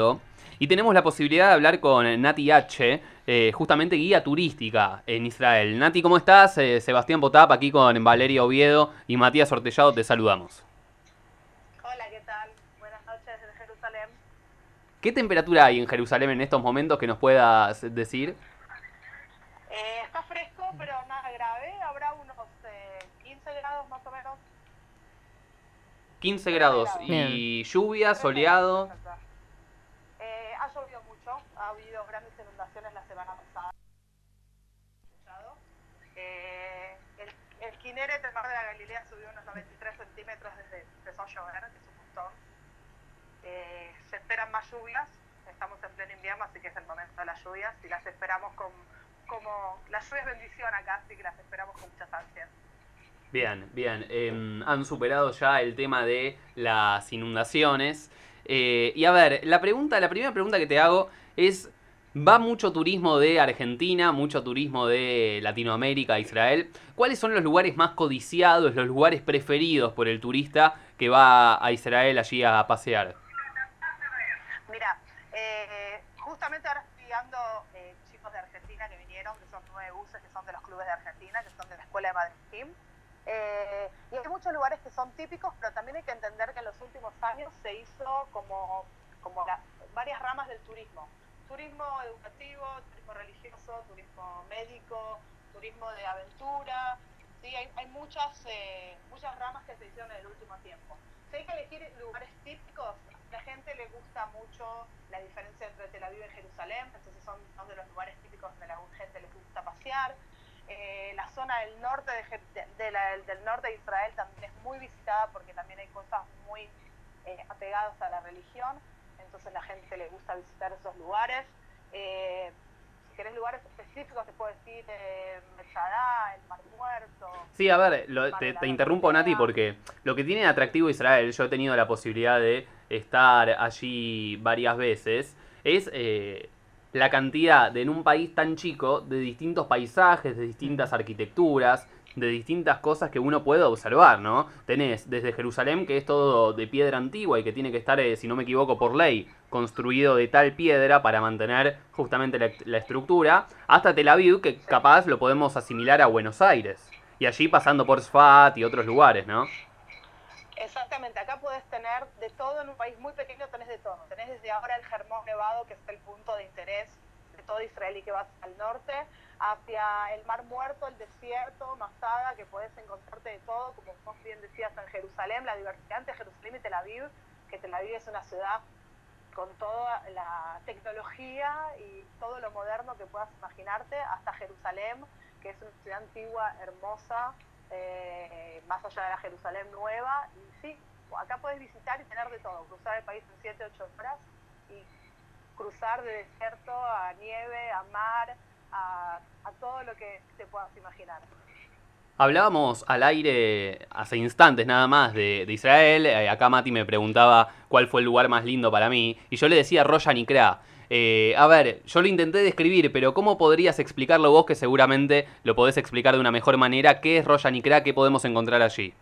Oviedo y tenemos la posibilidad de hablar con Nati H., justamente guía turística en Israel. Nati, ¿cómo estás? Sebastián Potap aquí con Valeria Oviedo y Matías Ortellado, te saludamos. Hola, ¿qué tal? Buenas noches desde Jerusalén. ¿Qué temperatura hay en Jerusalén en estos momentos que nos puedas decir? Está fresco, pero nada grave. Habrá unos 15 grados más o menos. 15 13 grados grados. Bien. y lluvia, 13 grados, soleado. exacto. Ha llovido mucho. Ha habido grandes inundaciones la semana pasada. El Kineret, el mar de la Galilea, subió unos 93 centímetros desde que empezó a llover, que es un montón. Se esperan más lluvias. Estamos en pleno invierno, así que es el momento de las lluvias y las esperamos como la lluvia es bendición acá, así que las esperamos con muchas ansias. Bien, bien. Han superado ya el tema de las inundaciones. Y a ver, la primera pregunta que te hago es, ¿va mucho turismo de Argentina, mucho turismo de Latinoamérica, Israel? ¿Cuáles son los lugares más codiciados, los lugares preferidos por el turista que va a Israel allí a pasear? Mira, justamente ahora estoy guiando chicos de Argentina que vinieron, que son 9 buses, que son de los clubes de Argentina, que son de la escuela de Madrid. Y hay muchos lugares que son típicos, pero también hay que entender que en los últimos años se hizo como varias ramas del turismo. Turismo educativo, turismo religioso, turismo médico, turismo de aventura. Sí, hay muchas ramas que se hicieron en el último tiempo. Si hay que elegir lugares típicos, a la gente le gusta mucho la diferencia entre Tel Aviv y Jerusalén, entonces son dos de los lugares típicos donde a la gente les gusta pasear. La zona del norte del norte de Israel también es muy visitada porque también hay cosas muy apegadas a la religión, entonces la gente le gusta visitar esos lugares. Si querés lugares específicos, te puedo decir Metzadá, el Mar Muerto. Sí, a ver, te interrumpo, Galilea. Nati, porque lo que tiene de atractivo Israel, yo he tenido la posibilidad de estar allí varias veces, es la cantidad en un país tan chico de distintos paisajes, de distintas arquitecturas, de distintas cosas que uno puede observar, ¿no? Tenés desde Jerusalén, que es todo de piedra antigua y que tiene que estar, si no me equivoco, por ley, construido de tal piedra para mantener justamente la estructura, hasta Tel Aviv, que capaz lo podemos asimilar a Buenos Aires. Y allí pasando por Sfat y otros lugares, ¿no? Exactamente, acá puedes tener de todo en un país muy pequeño, tenés de todo. Tenés desde ahora el Hermón Nevado, que es el punto de interés de todo Israel y que vas al norte, hacia el Mar Muerto, el desierto, Masada, que puedes encontrarte de todo, como vos bien decías, en Jerusalén, la diversidad entre Jerusalén y Tel Aviv, que Tel Aviv es una ciudad con toda la tecnología y todo lo moderno que puedas imaginarte, hasta Jerusalén, que es una ciudad antigua, hermosa, más allá de la Jerusalén nueva. Y sí, acá puedes visitar y tener de todo, cruzar el país en 7-8 horas y cruzar de desierto a nieve, a mar, a todo lo que te puedas imaginar. Hablábamos al aire hace instantes nada más de Israel. Acá Mati me preguntaba cuál fue el lugar más lindo para mí. Y yo le decía Rosh Hanikra. A ver, yo lo intenté describir, pero ¿cómo podrías explicarlo vos, que seguramente lo podés explicar de una mejor manera? ¿Qué es Rosh Hanikra? ¿Qué podemos encontrar allí?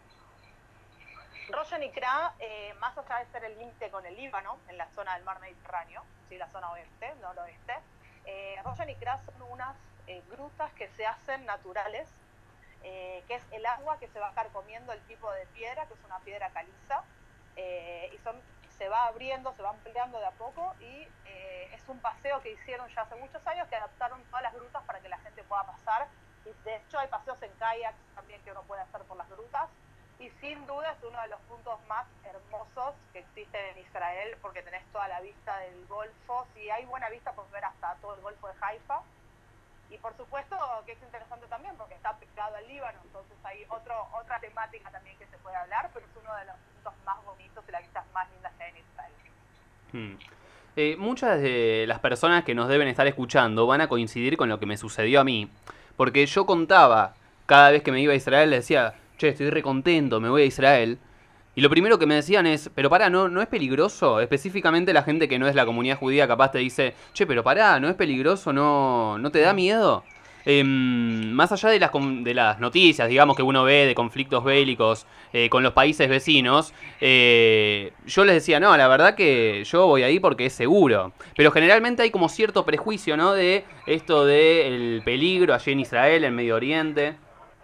Rosh Hanikra, más allá de ser el límite con el Líbano, en la zona del mar Mediterráneo, ¿sí? La zona oeste, noroeste, Rosh Hanikra son unas grutas que se hacen naturales, que es el agua que se va carcomiendo el tipo de piedra, que es una piedra caliza, y se va abriendo, se va ampliando de a poco, y es un paseo que hicieron ya hace muchos años, que adaptaron todas las grutas para que la gente pueda pasar, y de hecho hay paseos en kayak también que uno puede hacer por las grutas, y sin duda es uno de los puntos más hermosos que existen en Israel, porque tenés toda la vista del Golfo. Si hay buena vista, puedes ver hasta todo el Golfo de Haifa. Y por supuesto que es interesante también porque está pegado al Líbano, entonces hay otra temática también que se puede hablar, pero es uno de los puntos más bonitos y las vistas más lindas que hay en Israel. Muchas de las personas que nos deben estar escuchando van a coincidir con lo que me sucedió a mí, porque yo contaba, cada vez que me iba a Israel, le decía, che, estoy recontento, me voy a Israel. Y lo primero que me decían es, pero pará, ¿no es peligroso? Específicamente la gente que no es la comunidad judía capaz te dice, che, pero pará, ¿no es peligroso? ¿No te da miedo? más allá de las noticias, digamos, que uno ve de conflictos bélicos con los países vecinos, yo les decía, no, la verdad que yo voy ahí porque es seguro. Pero generalmente hay como cierto prejuicio, ¿no? De esto del peligro allí en Israel, en Medio Oriente.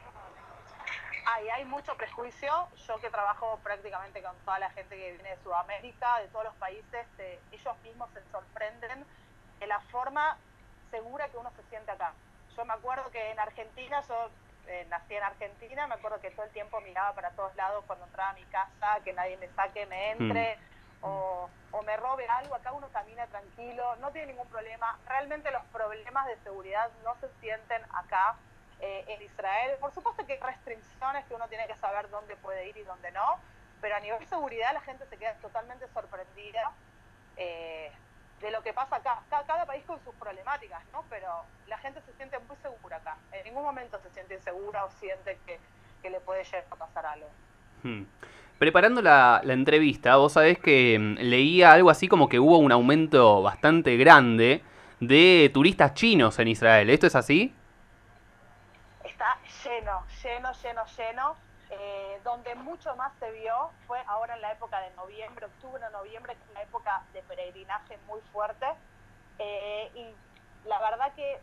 Hay mucho prejuicio. Yo que trabajo prácticamente con toda la gente que viene de Sudamérica, de todos los países, ellos mismos se sorprenden de la forma segura que uno se siente acá. Yo me acuerdo que en Argentina, yo nací en Argentina, me acuerdo que todo el tiempo miraba para todos lados cuando entraba a mi casa, que nadie me saque, me entre, o me robe algo. Acá uno camina tranquilo, no tiene ningún problema. Realmente los problemas de seguridad no se sienten acá en Israel. Por supuesto que hay restricciones que uno tiene que saber dónde puede ir y dónde no, pero a nivel de seguridad la gente se queda totalmente sorprendida de lo que pasa acá. Cada país con sus problemáticas, ¿no? Pero la gente se siente muy segura acá. En ningún momento se siente insegura o siente que le puede llegar a pasar algo. Preparando la entrevista, vos sabés que leía algo así como que hubo un aumento bastante grande de turistas chinos en Israel. ¿Esto es así? Está lleno. Donde mucho más se vio fue ahora en la época de noviembre, octubre, noviembre, que es una época de peregrinaje muy fuerte. Y la verdad que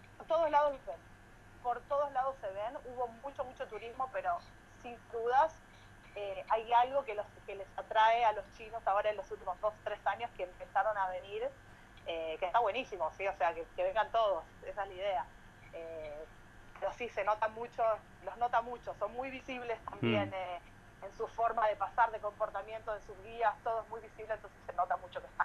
por todos lados se ven, hubo mucho turismo, pero sin dudas hay algo que les atrae a los chinos ahora en los últimos 2-3 años que empezaron a venir, que está buenísimo, ¿sí? O sea, que vengan todos, esa es la idea. Pero sí, los nota mucho, son muy visibles también en su forma de pasar, de comportamiento, de sus guías, todo es muy visible, entonces se nota mucho que están.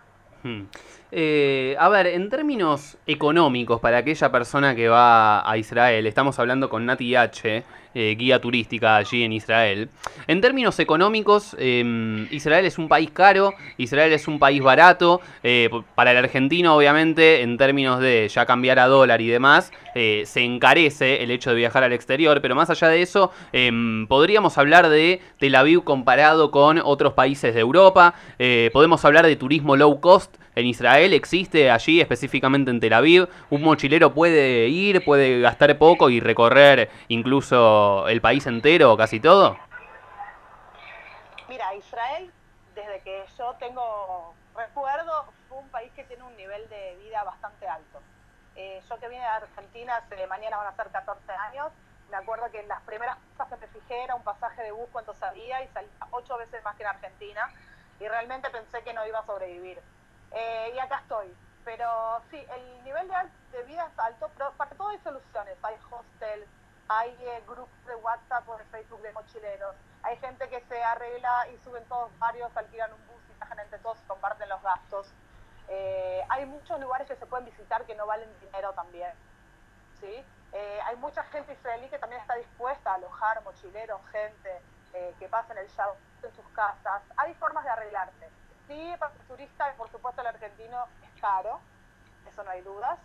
A ver, en términos económicos, para aquella persona que va a Israel, estamos hablando con Nati H, guía turística allí en Israel. En términos económicos, Israel es un país caro, Israel es un país barato. Para el argentino, obviamente, en términos de ya cambiar a dólar y demás, se encarece el hecho de viajar al exterior, pero más allá de eso, podríamos hablar de Tel Aviv comparado con otros países de Europa. Podemos hablar de turismo low cost. En Israel existe allí, específicamente en Tel Aviv, un mochilero puede ir, puede gastar poco y recorrer incluso el país entero o casi todo. Mira, Israel, desde que yo tengo recuerdo, fue un país que tiene un nivel de vida bastante alto. Yo que vine de Argentina, mañana van a ser 14 años, me acuerdo que en las primeras cosas que me fijé era un pasaje de bus, cuánto salía, y salía 8 veces más que en Argentina, y realmente pensé que no iba a sobrevivir. Y acá estoy. Pero sí, el nivel de vida es alto, pero para todo hay soluciones. Hay hostels, hay grupos de WhatsApp o de Facebook de mochileros. Hay gente que se arregla y suben todos varios, alquilan un bus y viajan entre todos y comparten los gastos. Hay muchos lugares que se pueden visitar que no valen dinero también. ¿Sí? Hay mucha gente israelí que también está dispuesta a alojar mochileros, gente que pasen el Shabbat en sus casas. Hay formas de arreglarse. Sí, para el turista, por supuesto, el argentino es caro, eso no hay dudas.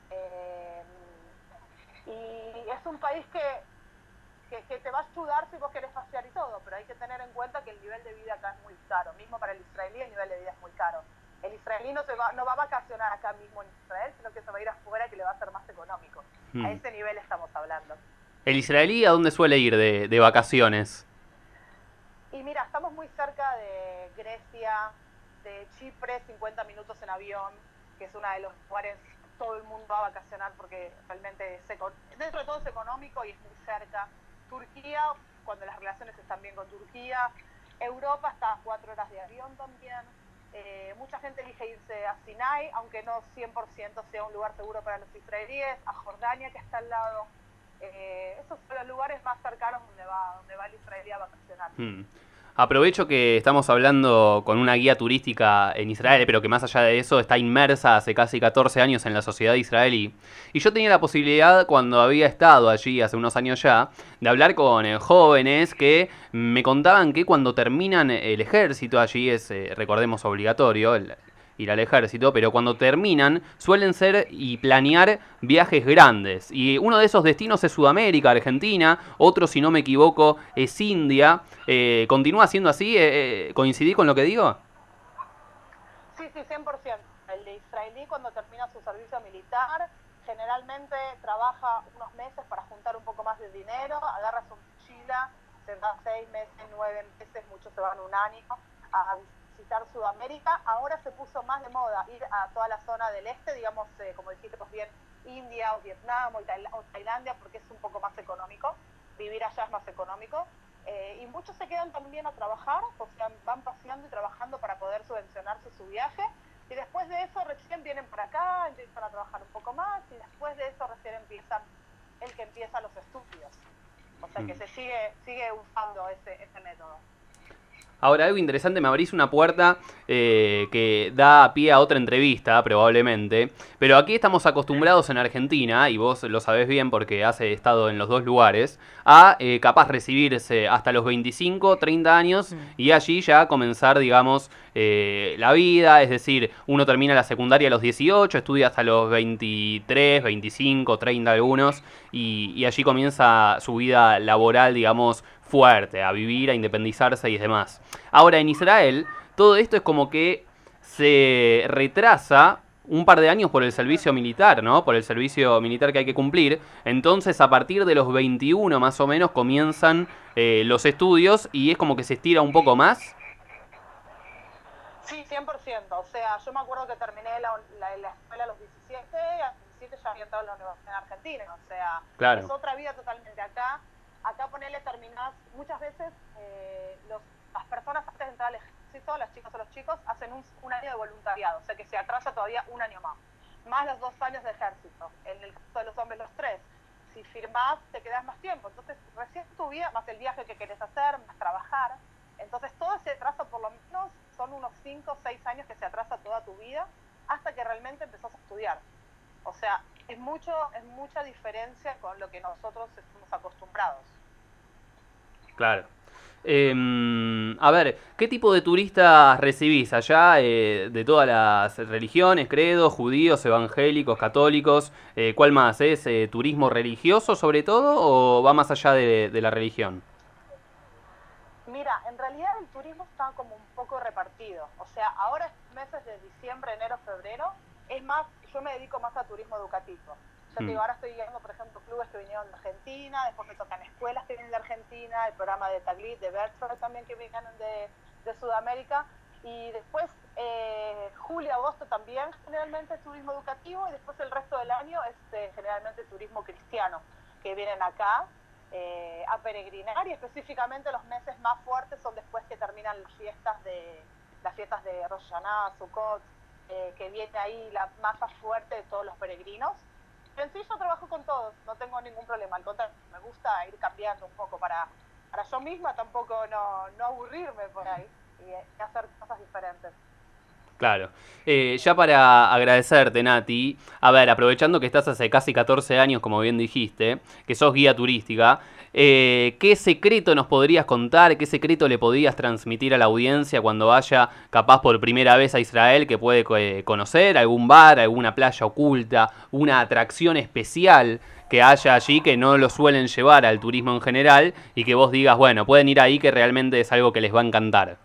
Y es un país que te va a ayudar si vos querés pasear y todo, pero hay que tener en cuenta que el nivel de vida acá es muy caro. Mismo para el israelí el nivel de vida es muy caro. El israelí no va a vacacionar acá mismo en Israel, sino que se va a ir afuera, que le va a ser más económico. A ese nivel estamos hablando. ¿El israelí a dónde suele ir de vacaciones? Y mira, estamos muy cerca de Grecia, de Chipre, 50 minutos en avión, que es uno de los lugares todo el mundo va a vacacionar porque realmente dentro de todo es económico y es muy cerca. Turquía, cuando las relaciones están bien con Turquía. Europa está a 4 horas de avión también. Mucha gente elige irse a Sinai, aunque no 100% sea un lugar seguro para los israelíes, a Jordania, que está al lado. Esos son los lugares más cercanos donde va el israelí a vacacionar. Aprovecho que estamos hablando con una guía turística en Israel, pero que más allá de eso está inmersa hace casi 14 años en la sociedad israelí. Y yo tenía la posibilidad, cuando había estado allí hace unos años ya, de hablar con jóvenes que me contaban que cuando terminan el ejército, allí es, recordemos, obligatorio ir al ejército, pero cuando terminan suelen ser y planear viajes grandes. Y uno de esos destinos es Sudamérica, Argentina, otro, si no me equivoco, es India. ¿Continúa siendo así? ¿Coincidí con lo que digo? Sí, 100%. El de israelí cuando termina su servicio militar generalmente trabaja unos meses para juntar un poco más de dinero, agarra su mochila, se va 6 meses, 9 meses, muchos se van un año a visitar Sudamérica. Ahora se puso más de moda ir a toda la zona del este, digamos, como dijiste pues bien, India o Vietnam o Tailandia, porque es un poco más económico, vivir allá es más económico. Y muchos se quedan también a trabajar, o sea, van paseando y trabajando para poder subvencionarse su viaje. Y después de eso recién vienen para acá, empiezan a trabajar un poco más, y después de eso recién empiezan el que empieza los estudios. O sea que se sigue usando ese método. Ahora, algo interesante, me abrís una puerta que da pie a otra entrevista, probablemente. Pero aquí estamos acostumbrados en Argentina, y vos lo sabés bien porque has estado en los dos lugares, a capaz recibirse hasta los 25, 30 años y allí ya comenzar, digamos, la vida. Es decir, uno termina la secundaria a los 18, estudia hasta los 23, 25, 30 algunos, y allí comienza su vida laboral, digamos, fuerte, a vivir, a independizarse y demás. Ahora, en Israel, todo esto es como que se retrasa un par de años por el servicio militar, ¿no? Por el servicio militar que hay que cumplir. Entonces, a partir de los 21 más o menos comienzan los estudios y es como que se estira un poco más. Sí, 100%. O sea, yo me acuerdo que terminé la escuela a los 17 y a los 17 ya había entrado en la universidad en Argentina. O sea, claro, es otra vida totalmente. Acá ponele, terminás, muchas veces las personas antes de entrar al ejército, las chicas o los chicos, hacen un año de voluntariado, o sea que se atrasa todavía un año más los 2 años de ejército, en el caso de los hombres los 3. Si firmás, te quedás más tiempo, entonces recién tu vida, más el viaje que querés hacer, más trabajar, entonces todo ese atraso por lo menos son unos 5 o 6 años que se atrasa toda tu vida hasta que realmente empezás a estudiar. O sea, es mucha diferencia con lo que nosotros estamos acostumbrados. Claro. A ver, ¿qué tipo de turistas recibís allá? De todas las religiones, credos, judíos, evangélicos, católicos. ¿Cuál más? ¿Es turismo religioso sobre todo o va más allá de la religión? Mira, en realidad el turismo está como un poco repartido. O sea, ahora estos meses de diciembre, enero, febrero, es más, yo me dedico más a turismo educativo. Yo te digo, ahora estoy guiando, por ejemplo, clubes que vinieron de Argentina, después me tocan escuelas que vienen de Argentina, el programa de Taglit, de Berthold también que vienen de Sudamérica, y después julio, agosto también generalmente es turismo educativo, y después el resto del año es generalmente turismo cristiano, que vienen acá a peregrinar, y específicamente los meses más fuertes son después que terminan las fiestas de Rosh Hashanah, Sukkot, que viene ahí la masa fuerte de todos los peregrinos. En sí yo trabajo con todos, no tengo ningún problema, al contrario, me gusta ir cambiando un poco para yo misma tampoco no aburrirme por ahí y hacer cosas diferentes. Claro. Ya para agradecerte, Nati, a ver, aprovechando que estás hace casi 14 años, como bien dijiste, que sos guía turística, ¿qué secreto nos podrías contar? ¿Qué secreto le podrías transmitir a la audiencia cuando vaya capaz por primera vez a Israel que puede conocer? ¿Algún bar, alguna playa oculta, una atracción especial que haya allí que no lo suelen llevar al turismo en general y que vos digas, bueno, pueden ir ahí que realmente es algo que les va a encantar?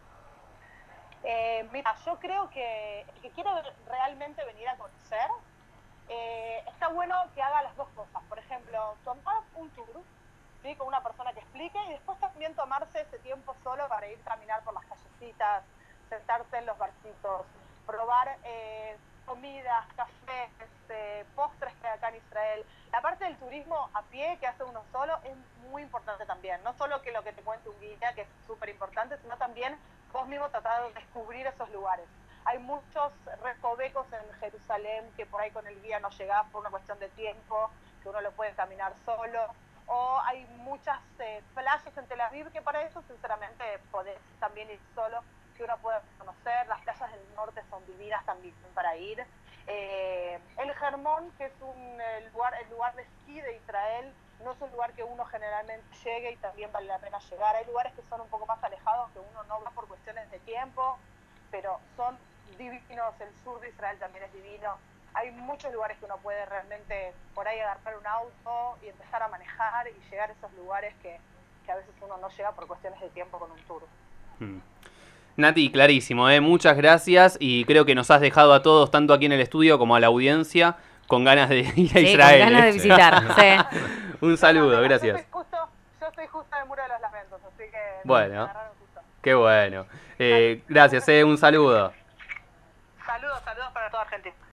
Mira, yo creo que el que quiere realmente venir a conocer, está bueno que haga las dos cosas. Por ejemplo, tomar un tour, ¿sí?, con una persona que explique, y después también tomarse ese tiempo solo para ir a caminar por las callecitas, sentarse en los barcitos, probar comidas, cafés, postres que hay acá en Israel. La parte del turismo a pie que hace uno solo es muy importante también. No solo que lo que te cuente un guía, que es súper importante, sino también vos mismo tratar de descubrir esos lugares. Hay muchos recovecos en Jerusalén que por ahí con el guía no llegás por una cuestión de tiempo, que uno lo puede caminar solo. O hay muchas playas en Tel Aviv que para eso sinceramente podés también ir solo, que uno puede conocer. Las playas del norte son divinas también para ir. El Hermón, que es el lugar de esquí de Israel, no es un lugar que uno generalmente llegue y también vale la pena llegar. Hay lugares que son un poco más alejados, que uno no va por cuestiones de tiempo, pero son divinos. El sur de Israel también es divino. Hay muchos lugares que uno puede realmente por ahí agarrar un auto y empezar a manejar y llegar a esos lugares que a veces uno no llega por cuestiones de tiempo con un tour. Nati, clarísimo, muchas gracias, y creo que nos has dejado a todos, tanto aquí en el estudio como a la audiencia, con ganas de ir a Sí, Israel. con ganas de visitar. Sí. Un saludo, No, gracias. Yo estoy justo en el Muro de los Lamentos, así que Bueno. me agarraron justo. Qué bueno. Gracias, un saludo. Saludos para toda Argentina.